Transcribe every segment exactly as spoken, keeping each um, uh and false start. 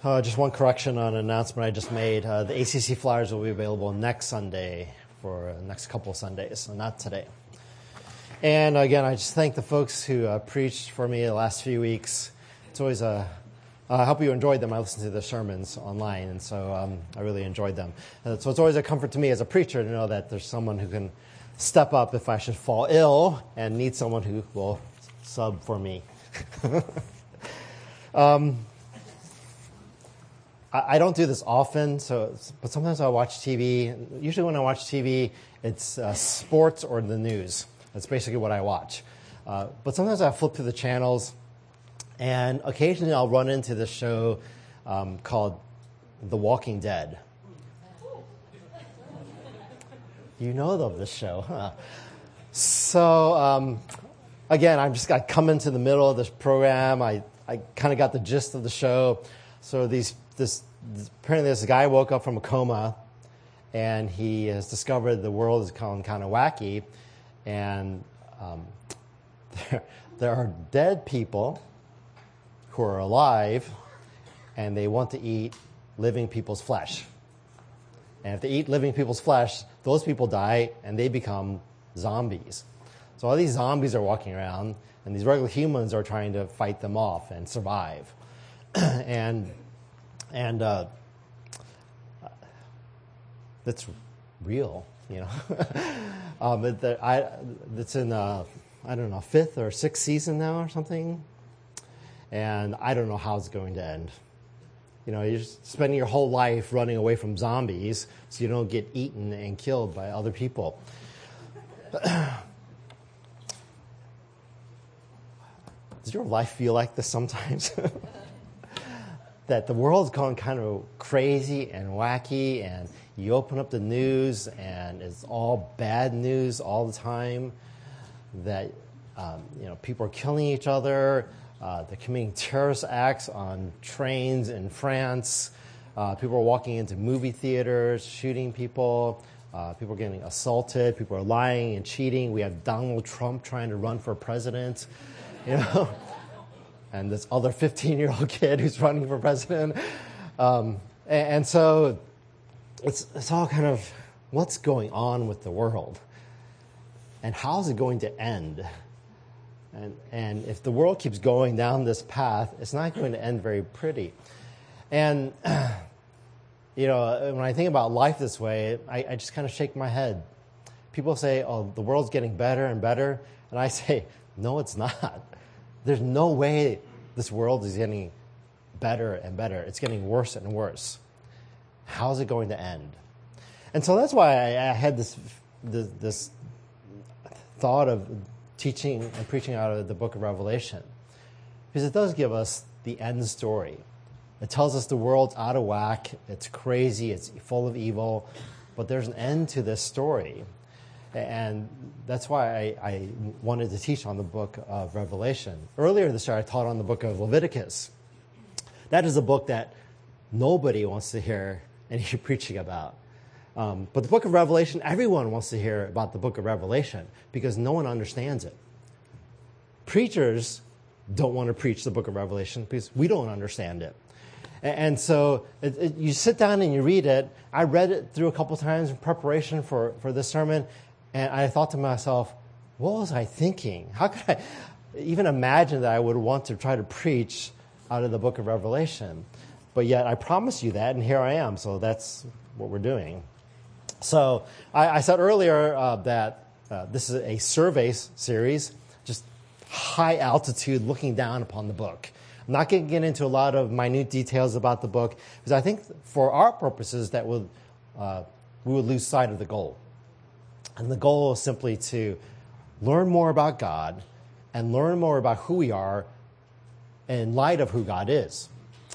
Uh, just one correction on an announcement I just made. Uh, the A C C flyers will be available next Sunday for the next couple of Sundays, so not today. And again, I just thank the folks who uh, preached for me the last few weeks. It's always a, I hope you enjoyed them. I listened to the sermons online, and so um, I really enjoyed them. Uh, so it's always a comfort to me as a preacher to know that there's someone who can step up if I should fall ill and need someone who will sub for me. um, I don't do this often, so but sometimes I watch T V. Usually when I watch T V, it's uh, sports or the news. That's basically what I watch. Uh, but sometimes I flip through the channels, and occasionally I'll run into this show um, called The Walking Dead. You know of this show, huh? So, um, again, I'm just I come into the middle of this program. I, I kind of got the gist of the show. So these This, apparently this guy woke up from a coma, and he has discovered the world has gone kind of wacky, and um, there, there are dead people who are alive, and they want to eat living people's flesh. And if they eat living people's flesh, those people die, and they become zombies. So all these zombies are walking around, and these regular humans are trying to fight them off and survive. and And uh, that's real, you know. um, it, the, I, it's in, uh, I don't know, fifth or sixth season now or something. And I don't know how it's going to end. You know, you're just spending your whole life running away from zombies so you don't get eaten and killed by other people. Does your life feel like this sometimes? That the world's gone kind of crazy and wacky, and you open up the news and it's all bad news all the time, that um, you know people are killing each other, uh, they're committing terrorist acts on trains in France, uh, people are walking into movie theaters, shooting people, uh, people are getting assaulted, people are lying and cheating. We have Donald Trump trying to run for president, you know. And this other fifteen-year-old kid who's running for president. Um, and, and so it's, it's all kind of what's going on with the world. And how's it going to end? And, and if the world keeps going down this path, it's not going to end very pretty. And, you know, when I think about life this way, I, I just kind of shake my head. People say, oh, the world's getting better and better. And I say, no, it's not. There's no way this world is getting better and better. It's getting worse and worse. How's it going to end? And so that's why I, I had this, this this thought of teaching and preaching out of the book of Revelation. Because it does give us the end story. It tells us the world's out of whack, it's crazy, it's full of evil, but there's an end to this story. And that's why I, I wanted to teach on the book of Revelation. Earlier this year, I taught on the book of Leviticus. That is a book that nobody wants to hear any preaching about. Um, but the book of Revelation, everyone wants to hear about the book of Revelation because no one understands it. Preachers don't want to preach the book of Revelation because we don't understand it. And, and so it, it, you sit down and you read it. I read it through a couple times in preparation for, for this sermon. And I thought to myself, what was I thinking? How could I even imagine that I would want to try to preach out of the book of Revelation? But yet I promised you that, and here I am. So that's what we're doing. So I, I said earlier uh, that uh, this is a survey series, just high altitude looking down upon the book. I'm not going to get into a lot of minute details about the book, because I think for our purposes that would uh, we would lose sight of the goal. And the goal is simply to learn more about God and learn more about who we are in light of who God is.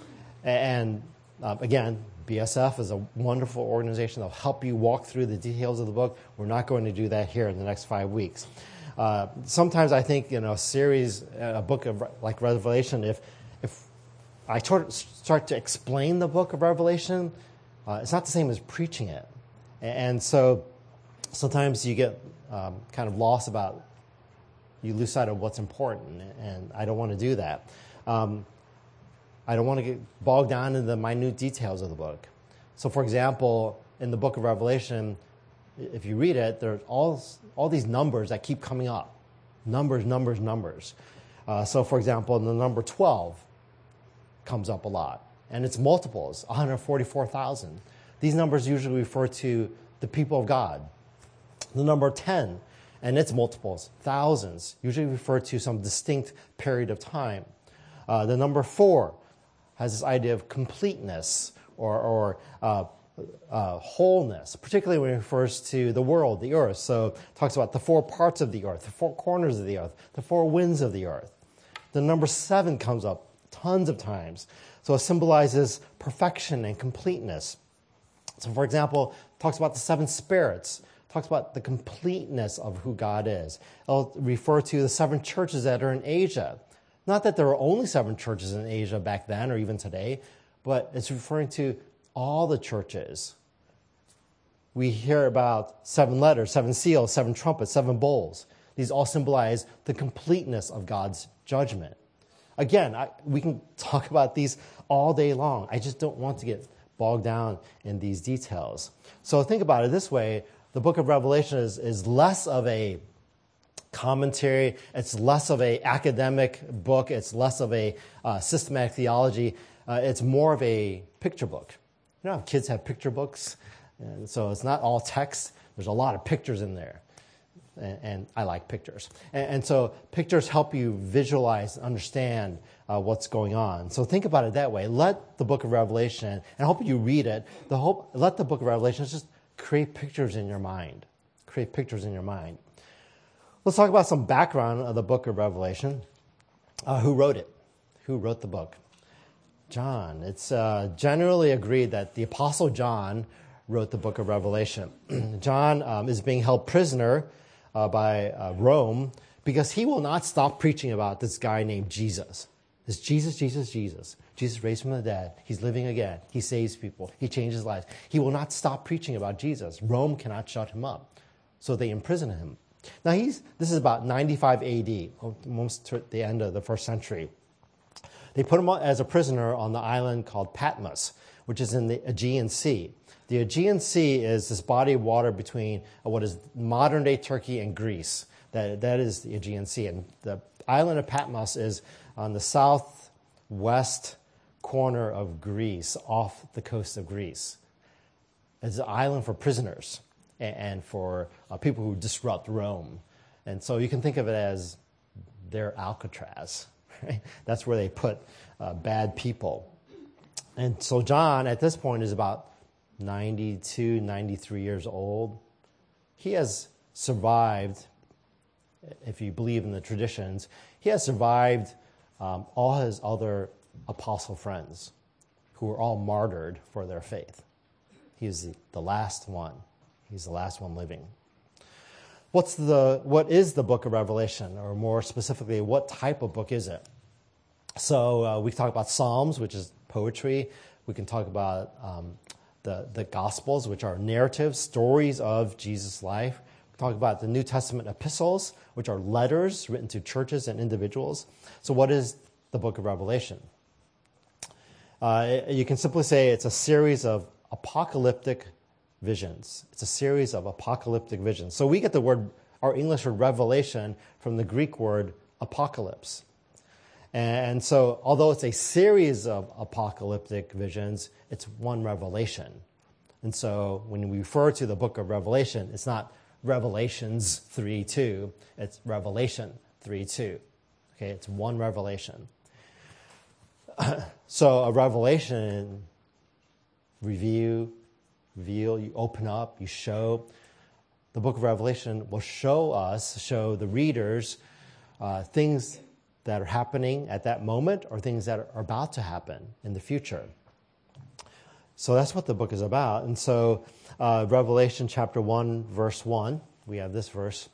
And uh, again, B S F is a wonderful organization that will help you walk through the details of the book. We're not going to do that here in the next five weeks. Uh, sometimes I think, you know, a series, a book of like Revelation, if if I start to explain the book of Revelation, uh, it's not the same as preaching it. And so sometimes you get um, kind of lost about, you lose sight of what's important, and I don't want to do that. Um, I don't want to get bogged down in the minute details of the book. So, for example, in the book of Revelation, if you read it, there's all, all these numbers that keep coming up. Numbers, numbers, numbers. Uh, so, for example, the number twelve comes up a lot. And its multiples, one hundred forty-four thousand. These numbers usually refer to the people of God. The number ten and its multiples, thousands, usually refer to some distinct period of time. Uh, the number four has this idea of completeness or, or uh, uh, wholeness, particularly when it refers to the world, the earth. So it talks about the four parts of the earth, the four corners of the earth, the four winds of the earth. The number seven comes up tons of times. So it symbolizes perfection and completeness. So, for example, it talks about the seven spirits, talks about the completeness of who God is. It'll refer to the seven churches that are in Asia. Not that there were only seven churches in Asia back then or even today, but it's referring to all the churches. We hear about seven letters, seven seals, seven trumpets, seven bowls. These all symbolize the completeness of God's judgment. Again, I, we can talk about these all day long. I just don't want to get bogged down in these details. So think about it this way. The book of Revelation is, is less of a commentary. It's less of an academic book. It's less of a uh, systematic theology. Uh, it's more of a picture book. You know how kids have picture books? And so it's not all text. There's a lot of pictures in there. And, and I like pictures. And, and so pictures help you visualize and understand uh, what's going on. So think about it that way. Let the book of Revelation, and I hope you read it, the hope, let the book of Revelation just create pictures in your mind. Create pictures in your mind. Let's talk about some background of the book of Revelation. Uh, who wrote it? Who wrote the book? John. It's uh, generally agreed that the Apostle John wrote the book of Revelation. John um, is being held prisoner uh, by uh, Rome because he will not stop preaching about this guy named Jesus. It's Jesus, Jesus, Jesus. Jesus raised from the dead. He's living again. He saves people. He changes lives. He will not stop preaching about Jesus. Rome cannot shut him up. So they imprison him. Now, he's this is about ninety-five A D, almost to the end of the first century. They put him as a prisoner on the island called Patmos, which is in the Aegean Sea. The Aegean Sea is this body of water between what is modern-day Turkey and Greece. That, that is the Aegean Sea. And the island of Patmos is on the southwest corner of Greece, off the coast of Greece. It's an island for prisoners and for uh, people who disrupt Rome. And so you can think of it as their Alcatraz. Right? That's where they put uh, bad people. And so John, at this point, is about ninety-two, ninety-three years old. He has survived, if you believe in the traditions, he has survived um, all his other apostle friends who were all martyred for their faith. He is the, the last one. He's the last one living. What's the, what is the book of Revelation? Or more specifically, what type of book is it? So uh, we talk about Psalms, which is poetry. We can talk about um, the, the Gospels, which are narratives, stories of Jesus' life. We talk about the New Testament epistles, which are letters written to churches and individuals. So what is the book of Revelation? Uh, you can simply say it's a series of apocalyptic visions. It's a series of apocalyptic visions. So we get the word, our English word revelation, from the Greek word apocalypse. And so although it's a series of apocalyptic visions, it's one revelation. And so when we refer to the book of Revelation, it's not Revelations three two, it's Revelation three two. Okay, it's one revelation. So a revelation, review, reveal, you open up, you show. The book of Revelation will show us, show the readers, uh, things that are happening at that moment or things that are about to happen in the future. So that's what the book is about. And so uh, Revelation chapter one, verse one, we have this verse.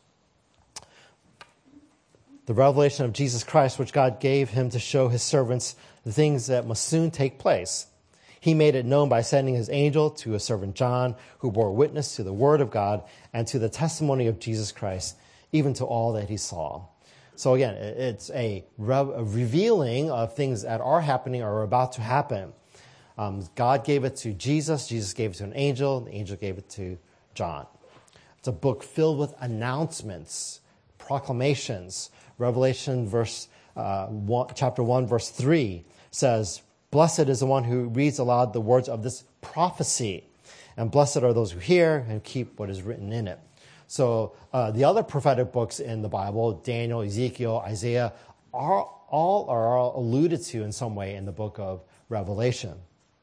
The revelation of Jesus Christ, which God gave him to show his servants the things that must soon take place. He made it known by sending his angel to his servant John, who bore witness to the word of God and to the testimony of Jesus Christ, even to all that he saw. So again, it's a, re- a revealing of things that are happening or are about to happen. Um, God gave it to Jesus. Jesus gave it to an angel. The angel gave it to John. It's a book filled with announcements, proclamations. Revelation verse uh, one, chapter one, verse three says, "Blessed is the one who reads aloud the words of this prophecy, and blessed are those who hear and keep what is written in it." So uh, the other prophetic books in the Bible, Daniel, Ezekiel, Isaiah, are all are alluded to in some way in the book of Revelation.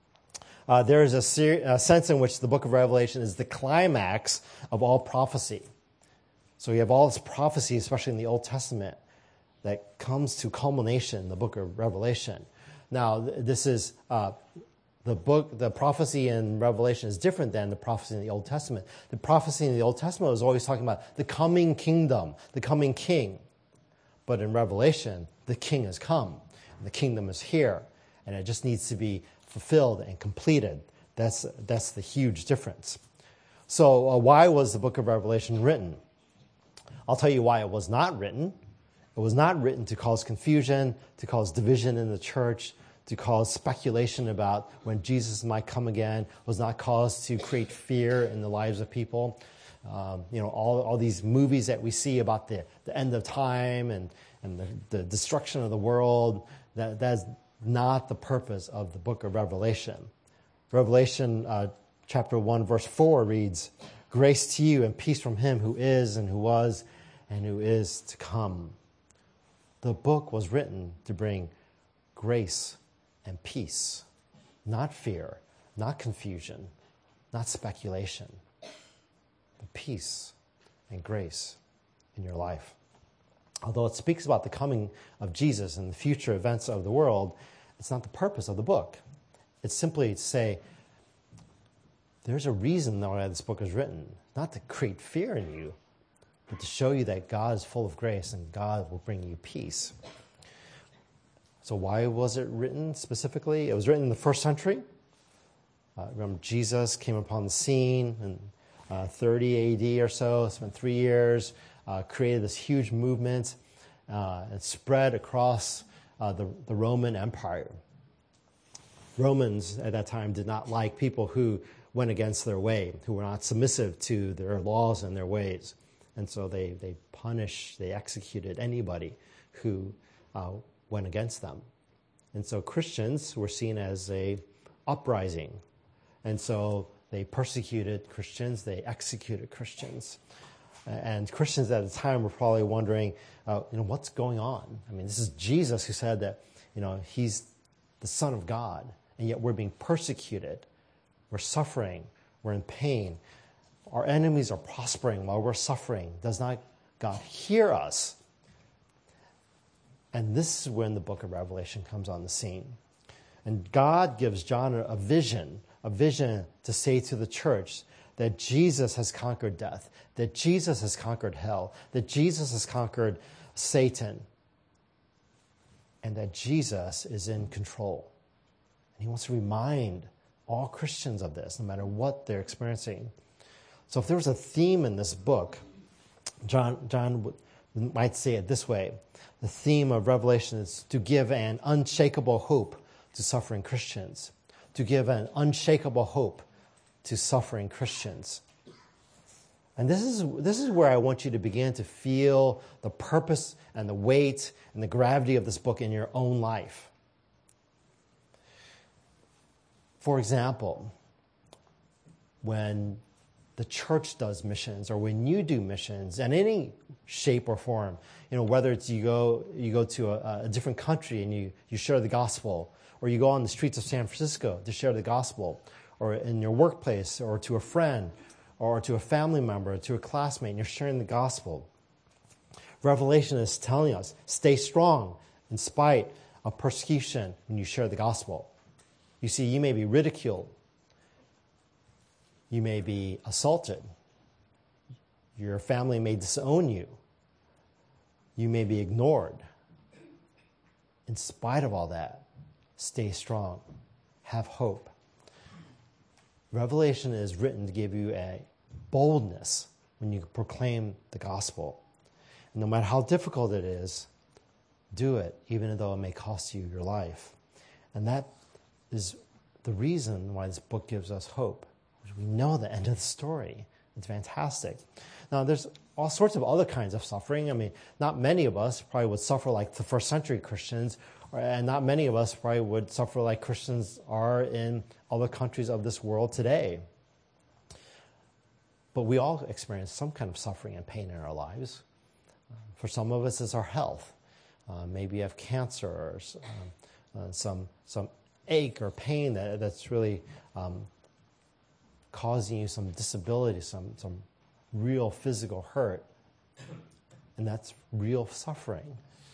Uh, there is a, ser- a sense in which the book of Revelation is the climax of all prophecy. So you have all this prophecy, especially in the Old Testament, that comes to culmination in the book of Revelation. Now, th- this is uh, the book, the prophecy in Revelation is different than the prophecy in the Old Testament. The prophecy in the Old Testament was always talking about the coming kingdom, the coming king. But in Revelation, the king has come, and the kingdom is here, and it just needs to be fulfilled and completed. That's, that's the huge difference. So uh, why was the book of Revelation written? I'll tell you why it was not written. It was not written to cause confusion, to cause division in the church, to cause speculation about when Jesus might come again. It was not caused to create fear in the lives of people. Um, you know, all, all these movies that we see about the, the end of time and, and the, the destruction of the world, that, that's not the purpose of the book of Revelation. Revelation uh, chapter one, verse four reads, "Grace to you and peace from him who is and who was and who is to come." The book was written to bring grace and peace, not fear, not confusion, not speculation, but peace and grace in your life. Although it speaks about the coming of Jesus and the future events of the world, it's not the purpose of the book. It's simply to say, there's a reason why this book is written, not to create fear in you, but to show you that God is full of grace and God will bring you peace. So why was it written specifically? It was written in the first century. Uh, remember, Jesus came upon the scene in uh, thirty A D or so, spent three years, uh, created this huge movement. Uh, it spread across uh, the, the Roman Empire. Romans at that time did not like people who went against their way, who were not submissive to their laws and their ways. And so they, they punished, they executed anybody who uh, went against them. And so Christians were seen as a uprising. And so they persecuted Christians, they executed Christians. And Christians at the time were probably wondering, uh, you know, what's going on? I mean, this is Jesus who said that, you know, he's the Son of God, and yet we're being persecuted. We're suffering. We're in pain. Our enemies are prospering while we're suffering. Does not God hear us? And this is when the book of Revelation comes on the scene. And God gives John a vision, a vision to say to the church that Jesus has conquered death, that Jesus has conquered hell, that Jesus has conquered Satan, and that Jesus is in control. And he wants to remind all Christians of this, no matter what they're experiencing. So if there was a theme in this book, John, John might say it this way. The theme of Revelation is to give an unshakable hope to suffering Christians, to give an unshakable hope to suffering Christians. And this is, this is where I want you to begin to feel the purpose and the weight and the gravity of this book in your own life. For example, when the church does missions or when you do missions in any shape or form, you know, whether it's you go you go to a, a different country and you, you share the gospel, or you go on the streets of San Francisco to share the gospel, or in your workplace, or to a friend, or to a family member, or to a classmate, and you're sharing the gospel. Revelation is telling us, stay strong in spite of persecution when you share the gospel. You see, you may be ridiculed. You may be assaulted. Your family may disown you. You may be ignored. In spite of all that, stay strong. Have hope. Revelation is written to give you a boldness when you proclaim the gospel. And no matter how difficult it is, do it, even though it may cost you your life. And that is the reason why this book gives us hope. We know the end of the story. It's fantastic. Now, there's all sorts of other kinds of suffering. I mean, not many of us probably would suffer like the first century Christians, and not many of us probably would suffer like Christians are in other countries of this world today. But we all experience some kind of suffering and pain in our lives. For some of us, it's our health. Uh, maybe you have cancer or um, uh, some some ache or pain that, that's really um, causing you some disability, some some real physical hurt. And that's real suffering.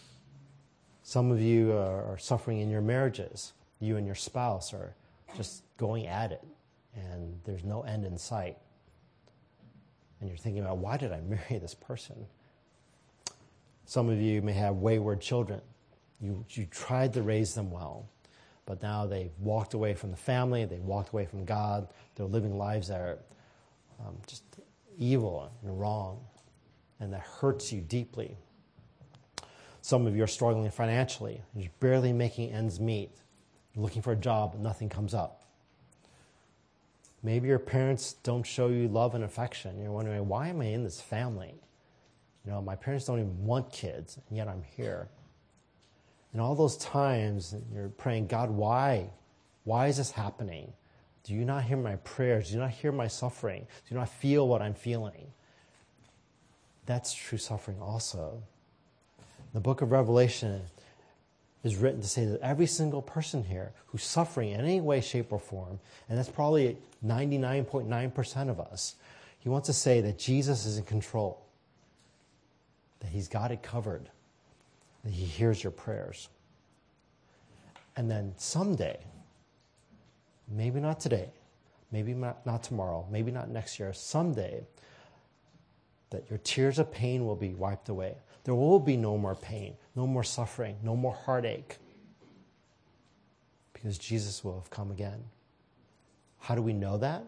Some of you are, are suffering in your marriages. You and your spouse are just going at it, and there's no end in sight. And you're thinking about, why did I marry this person? Some of you may have wayward children. You, you tried to raise them well, but now they've walked away from the family, they've walked away from God, they're living lives that are um, just evil and wrong, and that hurts you deeply. Some of you are struggling financially, you're barely making ends meet. You're looking for a job, but nothing comes up. Maybe your parents don't show you love and affection. You're wondering, why am I in this family? You know, my parents don't even want kids, and yet I'm here. And all those times you're praying, God, why? Why is this happening? Do you not hear my prayers? Do you not hear my suffering? Do you not feel what I'm feeling? That's true suffering also. The book of Revelation is written to say that every single person here who's suffering in any way, shape, or form, and that's probably ninety-nine point nine percent of us, he wants to say that Jesus is in control, that he's got it covered, that he hears your prayers. And then someday, maybe not today, maybe not, not tomorrow, maybe not next year, someday, that your tears of pain will be wiped away. There will be no more pain, no more suffering, no more heartache, because Jesus will have come again. How do we know that?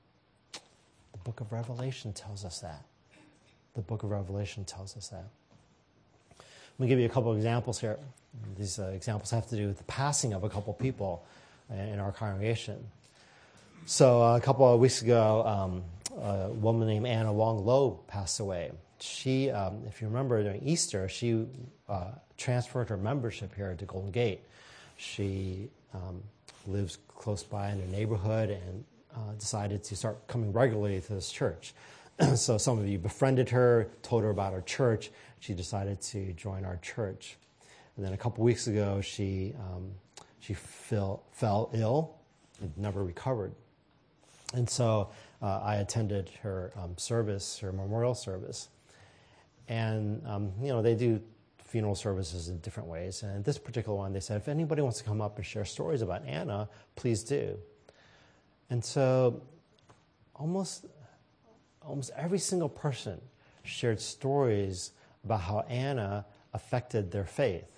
The book of Revelation tells us that. The book of Revelation tells us that. Let me give you a couple of examples here. These uh, examples have to do with the passing of a couple people in our congregation. So uh, a couple of weeks ago, um, a woman named Anna Wong Lo passed away. She, um, if you remember during Easter, she uh, transferred her membership here to Golden Gate. She um, lives close by in her neighborhood and uh, decided to start coming regularly to this church. So some of you befriended her, told her about our church. She decided to join our church. And then a couple weeks ago, she um, she fell, fell ill and never recovered. And so uh, I attended her um, service, her memorial service. And, um, you know, they do funeral services in different ways. And this particular one, they said, if anybody wants to come up and share stories about Anna, please do. And so almost, almost every single person shared stories about how Anna affected their faith.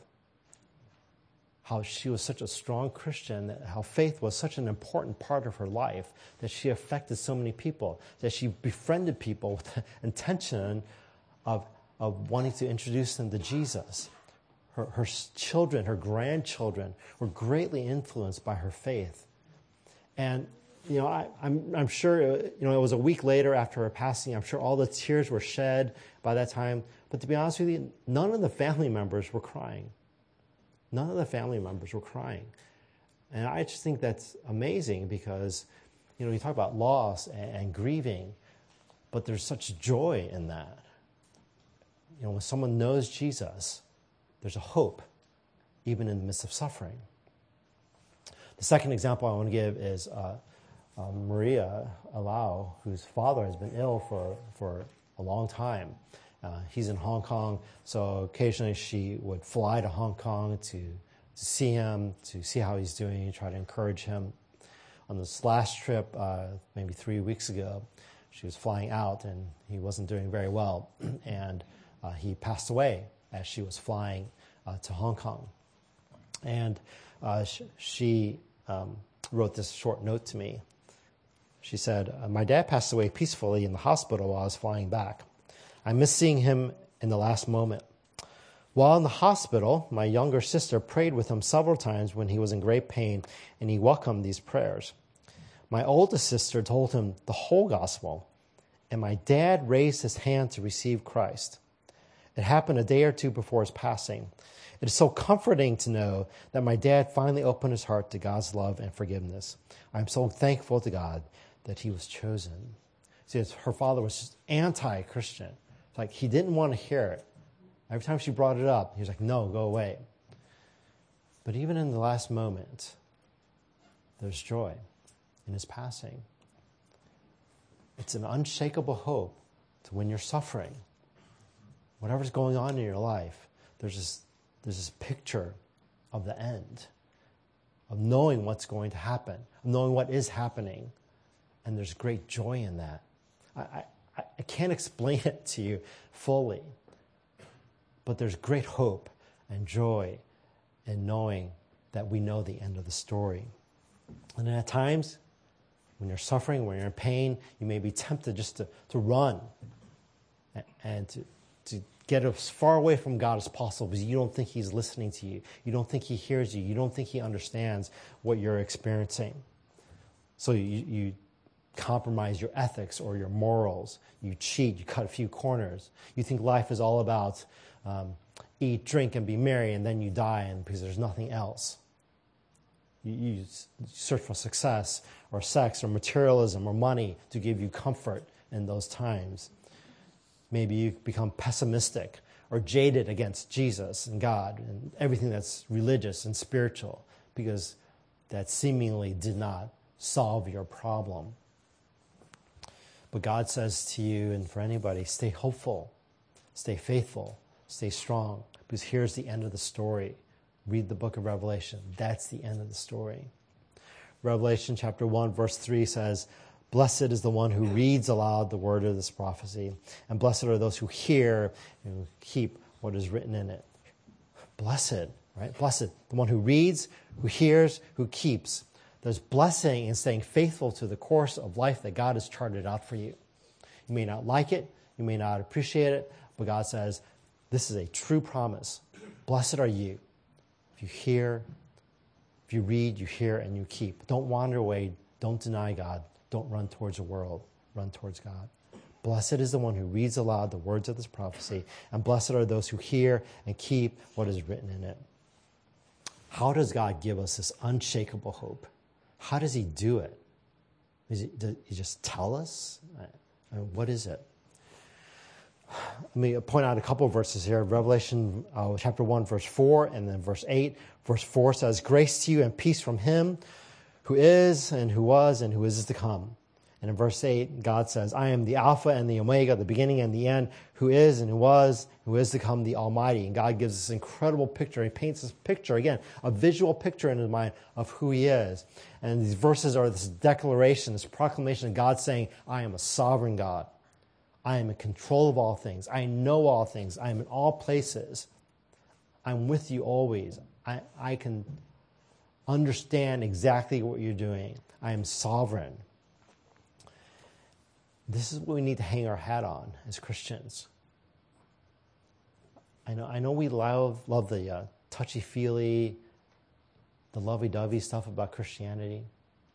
How she was such a strong Christian, that how faith was such an important part of her life, that she affected so many people, that she befriended people with the intention of, of wanting to introduce them to Jesus. Her, her children, her grandchildren were greatly influenced by her faith. And, you know, I, I'm, I'm sure, you know, it was a week later after her passing. I'm sure all the tears were shed by that time. But to be honest with you, none of the family members were crying. None of the family members were crying. And I just think that's amazing because, you know, you talk about loss and, and grieving, but there's such joy in that. You know, when someone knows Jesus, there's a hope, even in the midst of suffering. The second example I want to give is uh, uh, Maria Alau, whose father has been ill for, for a long time. Uh, he's in Hong Kong, so occasionally she would fly to Hong Kong to, to see him, to see how he's doing, try to encourage him. On this last trip, uh, maybe three weeks ago, she was flying out and he wasn't doing very well, and uh, he passed away as she was flying uh, to Hong Kong. And uh, sh- she um, wrote this short note to me. She said, my dad passed away peacefully in the hospital while I was flying back. I miss seeing him in the last moment. While in the hospital, my younger sister prayed with him several times when he was in great pain, and he welcomed these prayers. My oldest sister told him the whole gospel, and my dad raised his hand to receive Christ. It happened a day or two before his passing. It is so comforting to know that my dad finally opened his heart to God's love and forgiveness. I'm so thankful to God that he was chosen. See, her father was just anti-Christian. It's like he didn't want to hear it. Every time she brought it up, he was like, no, go away. But even in the last moment, there's joy in his passing. It's an unshakable hope to when you're suffering. Whatever's going on in your life, there's this, there's this picture of the end, of knowing what's going to happen, of knowing what is happening. And there's great joy in that. I, I, I can't explain it to you fully, but there's great hope and joy in knowing that we know the end of the story. And at times, when you're suffering, when you're in pain, you may be tempted just to, to run and, and to, to get as far away from God as possible because you don't think he's listening to you. You don't think he hears you. You don't think he understands what you're experiencing. So you, you compromise your ethics or your morals. You cheat. You cut a few corners. You think life is all about um, eat, drink, and be merry, and then you die and because there's nothing else. You, you search for success or sex or materialism or money to give you comfort in those times. Maybe you become pessimistic or jaded against Jesus and God and everything that's religious and spiritual because that seemingly did not solve your problem. But God says to you and for anybody, stay hopeful, stay faithful, stay strong, because here's the end of the story. Read the book of Revelation. That's the end of the story. Revelation chapter one, verse three says, blessed is the one who reads aloud the word of this prophecy, and blessed are those who hear and keep what is written in it. Blessed, right? Blessed, the one who reads, who hears, who keeps. There's blessing in staying faithful to the course of life that God has charted out for you. You may not like it, you may not appreciate it, but God says, this is a true promise. Blessed are you. If you hear, if you read, you hear, and you keep. Don't wander away. Don't deny God. Don't run towards the world. Run towards God. Blessed is the one who reads aloud the words of this prophecy, and blessed are those who hear and keep what is written in it. How does God give us this unshakable hope? How does he do it? Does he, does he just tell us? I mean, what is it? Let me point out a couple of verses here. Revelation uh, chapter one, verse four, and then verse eight. Verse four says, grace to you and peace from him who is and who was and who is to come. And in verse eight, God says, I am the Alpha and the Omega, the beginning and the end, who is and who was, who is to come, the Almighty. And God gives this incredible picture. He paints this picture, again, a visual picture in his mind of who he is. And these verses are this declaration, this proclamation of God saying, I am a sovereign God. I am in control of all things. I know all things. I am in all places. I'm with you always. I, I can understand exactly what you're doing. I am sovereign. This is what we need to hang our hat on as Christians. I know, I know we love, love the uh, touchy-feely, the lovey-dovey stuff about Christianity,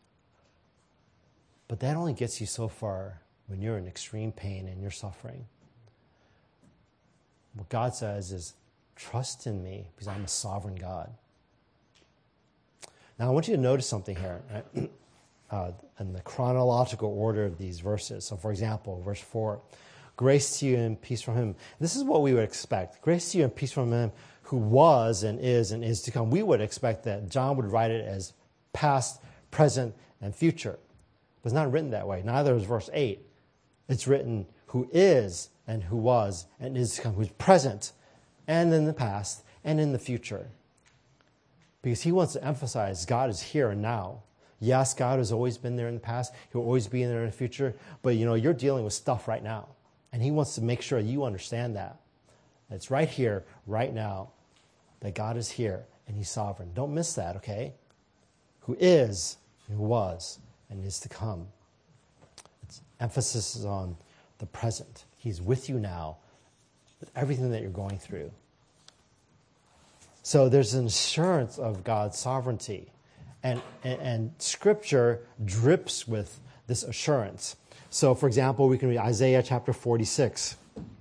but that only gets you so far when you're in extreme pain and you're suffering. What God says is, trust in me because I'm a sovereign God. Now, I want you to notice something here. Right? Uh, in the chronological order of these verses. So, for example, verse four, grace to you and peace from him. This is what we would expect. Grace to you and peace from him who was and is and is to come. We would expect that John would write it as past, present, and future. But it's not written that way. Neither is verse eight. It's written who is and who was and is to come, who's present and in the past and in the future. Because he wants to emphasize God is here and now. Yes, God has always been there in the past. He'll always be there in the future. But, you know, you're dealing with stuff right now. And he wants to make sure you understand that. It's right here, right now, that God is here and he's sovereign. Don't miss that, okay? Who is, and who was, and is to come. Its emphasis is on the present. He's with you now, with everything that you're going through. So there's an assurance of God's sovereignty. And, and, and Scripture drips with this assurance. So, for example, we can read Isaiah chapter forty-six.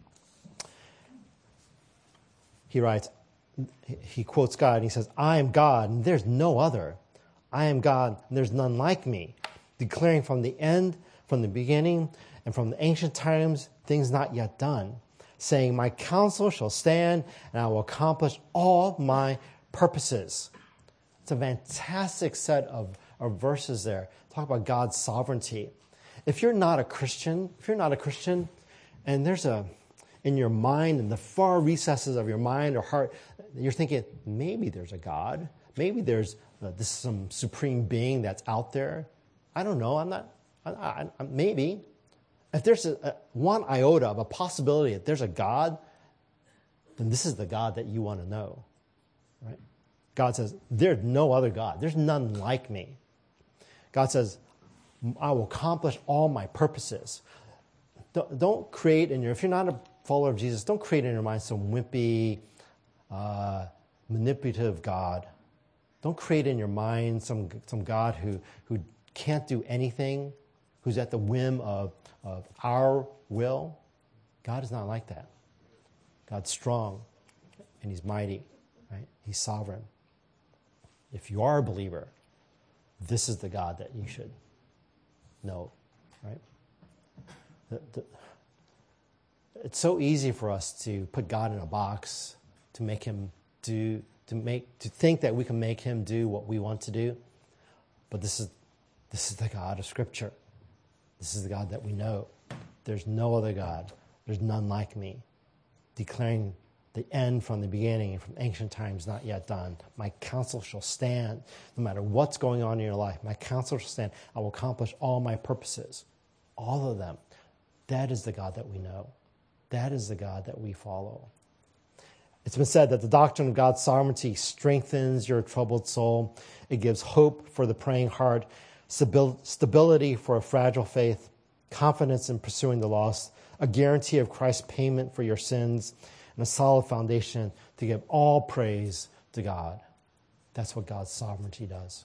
He writes, he quotes God, and he says, I am God, and there's no other. I am God, and there's none like me, declaring from the end, from the beginning, and from the ancient times, things not yet done, saying, my counsel shall stand, and I will accomplish all my purposes. It's a fantastic set of, of verses there. Talk about God's sovereignty. If you're not a Christian, if you're not a Christian, and there's a, in your mind, in the far recesses of your mind or heart, you're thinking, maybe there's a God. Maybe there's uh, this some supreme being that's out there. I don't know. I'm not, I, I, I, maybe. If there's a, a, one iota of a possibility that there's a God, then this is the God that you want to know, right? God says, there's no other God. There's none like me. God says, I will accomplish all my purposes. Don't, don't create in your, if you're not a follower of Jesus, don't create in your mind some wimpy, uh, manipulative God. Don't create in your mind some, some God who, who can't do anything, who's at the whim of, of our will. God is not like that. God's strong and he's mighty, right? He's sovereign. If you are a believer, this is the God that you should know, right? The, the, it's so easy for us to put God in a box, to make him do, to make, to think that we can make him do what we want to do. But this is, this is the God of Scripture. This is the God that we know. There's no other God. There's none like me. Declaring the end from the beginning and from ancient times not yet done. My counsel shall stand. No matter what's going on in your life, my counsel shall stand. I will accomplish all my purposes. All of them. That is the God that we know. That is the God that we follow. It's been said that the doctrine of God's sovereignty strengthens your troubled soul. It gives hope for the praying heart, stability for a fragile faith, confidence in pursuing the lost, a guarantee of Christ's payment for your sins, and a solid foundation to give all praise to God. That's what God's sovereignty does.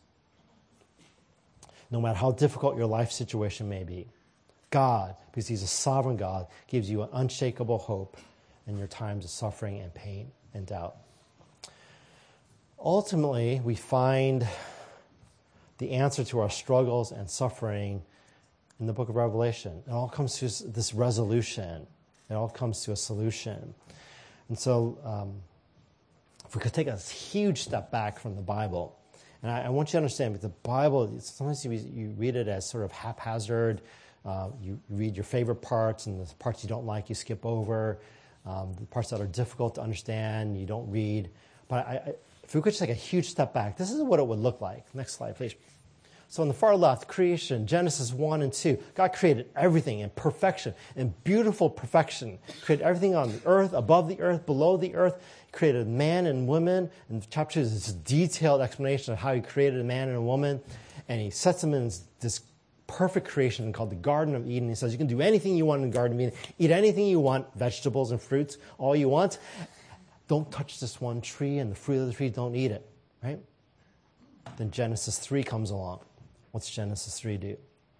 No matter how difficult your life situation may be, God, because he's a sovereign God, gives you an unshakable hope in your times of suffering and pain and doubt. Ultimately, we find the answer to our struggles and suffering in the book of Revelation. It all comes to this resolution. It all comes to a solution. And so um, if we could take a huge step back from the Bible, and I, I want you to understand, because the Bible, sometimes you, you read it as sort of haphazard. Uh, you read your favorite parts, and the parts you don't like, you skip over. Um, the parts that are difficult to understand, you don't read. But I, I, if we could just take a huge step back, this is what it would look like. Next slide, please. So on the far left, creation, Genesis one and two. God created everything in perfection, in beautiful perfection. Created everything on the earth, above the earth, below the earth. He created man and woman. And chapter two is this detailed explanation of how he created a man and a woman. And he sets them in this perfect creation called the Garden of Eden. He says you can do anything you want in the Garden of Eden. Eat anything you want, vegetables and fruits, all you want. Don't touch this one tree, and the fruit of the tree, don't eat it, right? Then Genesis three comes along. What's Genesis three do?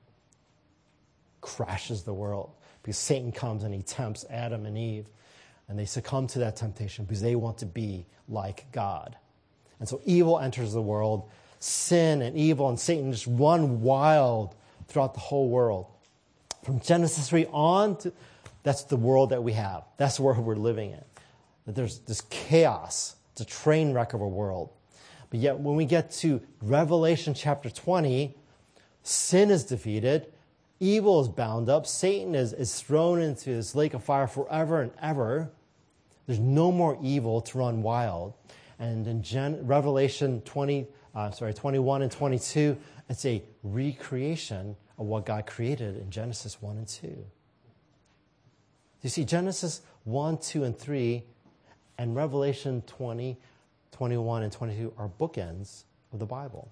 Crashes the world, because Satan comes and he tempts Adam and Eve, and they succumb to that temptation because they want to be like God. And so evil enters the world. Sin and evil and Satan just run wild throughout the whole world. From Genesis three on, to, that's the world that we have. That's the world we're living in. That there's this chaos. It's a train wreck of a world. But yet when we get to Revelation chapter twenty, sin is defeated, evil is bound up, Satan is, is thrown into this lake of fire forever and ever. There's no more evil to run wild. And in Gen- Revelation twenty, uh, sorry, twenty-one and twenty-two, it's a recreation of what God created in Genesis one and two. You see, Genesis one, two, and three, and Revelation twenty, twenty-one, and twenty-two are bookends of the Bible.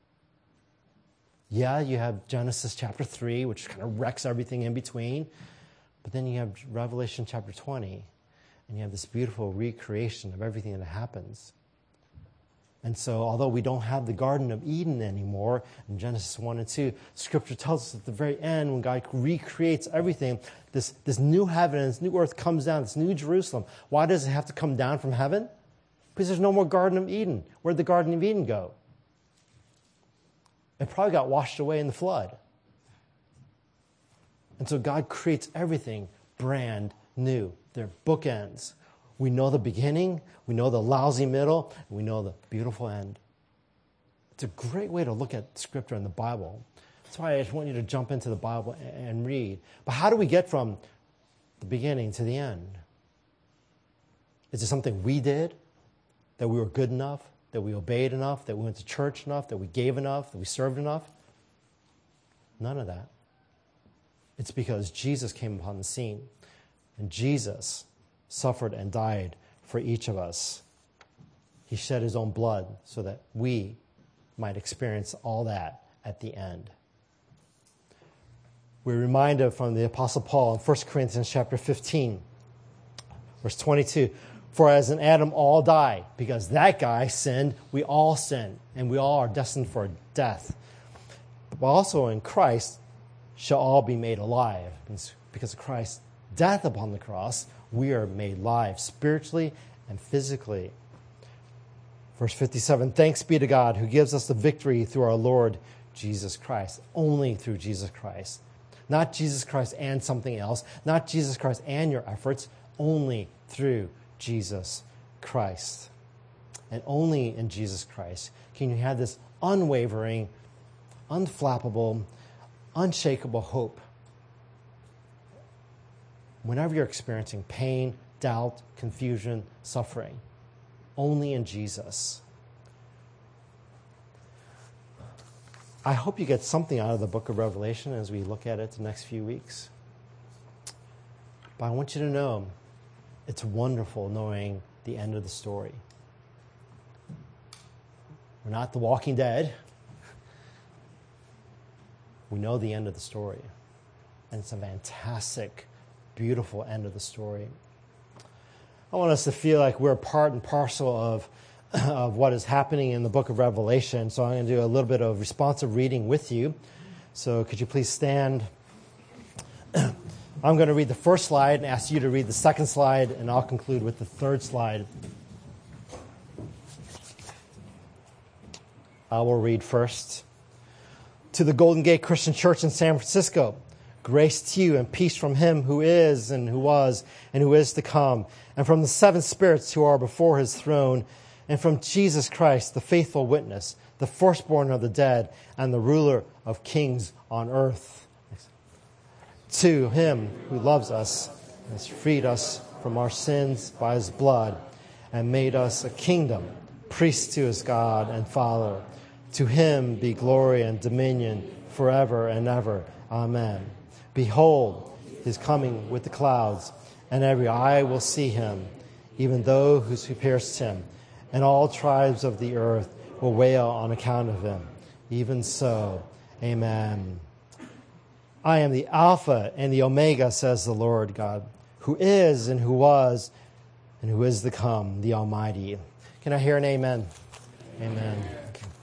Yeah, you have Genesis chapter three, which kind of wrecks everything in between. But then you have Revelation chapter twenty. and you have this beautiful recreation of everything that happens. And so, although we don't have the Garden of Eden anymore, in Genesis one and two, Scripture tells us at the very end, when God recreates everything, this, this new heaven and this new earth comes down, this new Jerusalem. Why does it have to come down from heaven? Because there's no more Garden of Eden. Where'd the Garden of Eden go? It probably got washed away in the flood. And so God creates everything brand new. They're bookends. We know the beginning, we know the lousy middle, and we know the beautiful end. It's a great way to look at Scripture and the Bible. That's why I just want you to jump into the Bible and read. But how do we get from the beginning to the end? Is it something we did? That we were good enough? That we obeyed enough? That we went to church enough? That we gave enough? That we served enough? None of that. It's because Jesus came upon the scene. And Jesus suffered and died for each of us. He shed his own blood so that we might experience all that at the end. We're reminded from the Apostle Paul in First Corinthians chapter fifteen, verse twenty-two, for as in Adam all die, because that guy sinned, we all sin, and we all are destined for death. But also in Christ shall all be made alive. Because of Christ's death upon the cross, we are made alive spiritually and physically. Verse fifty-seven, thanks be to God who gives us the victory through our Lord Jesus Christ. Only through Jesus Christ. Not Jesus Christ and something else. Not Jesus Christ and your efforts. Only through Jesus Christ. And only in Jesus Christ can you have this unwavering, unflappable, unshakable hope. Whenever you're experiencing pain, doubt, confusion, suffering, only in Jesus. I hope you get something out of the book of Revelation as we look at it the next few weeks. But I want you to know it's wonderful knowing the end of the story. We're not the Walking Dead. We know the end of the story. And it's a fantastic, beautiful end of the story. I want us to feel like we're part and parcel of, of what is happening in the book of Revelation. So I'm going to do a little bit of responsive reading with you. So could you please stand? I'm going to read the first slide and ask you to read the second slide, and I'll conclude with the third slide. I will read first. To the Golden Gate Christian Church in San Francisco, grace to you and peace from him who is and who was and who is to come, and from the seven spirits who are before his throne, and from Jesus Christ, the faithful witness, the firstborn of the dead, and the ruler of kings on earth. To him who loves us and has freed us from our sins by his blood and made us a kingdom, priests to his God and Father. To him be glory and dominion forever and ever. Amen. Behold, he is coming with the clouds, and every eye will see him, even those who pierced him, and all tribes of the earth will wail on account of him. Even so, amen. I am the Alpha and the Omega, says the Lord God, who is and who was and who is to come, the Almighty. Can I hear an amen? Amen. amen. Okay.